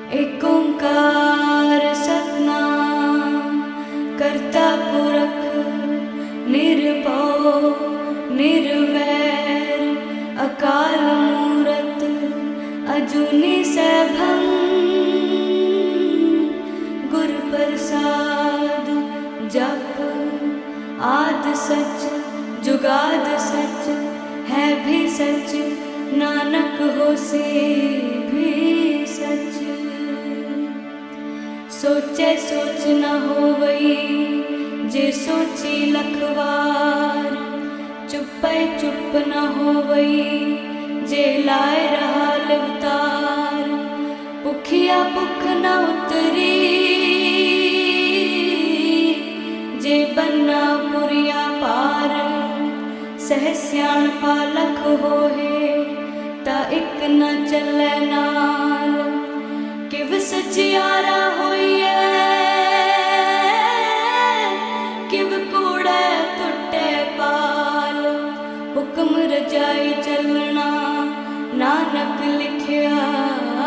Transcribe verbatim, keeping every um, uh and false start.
ਏਕ ਓਂਕਾਰ सतनाम करता पुरख निरभउ निर्वैर अकाल मूरत अजूनी सैभं गुर प्रसाद जप आद सच जुगाद सच है भी सच नानक होसे भी सच। सोचे सोच न होवई जे सोची लखवार चुपै चुप न होवई जे लाए रहा लिवतार भुखिया भुख न उतरी जे बन्ना पुरिया पार सह सियाणपा लख होए ता इक न चलै नाल किव सचियारा होइए किव कूड़े टुटे पाल हुक्म रजाई चलना नानक लिखिया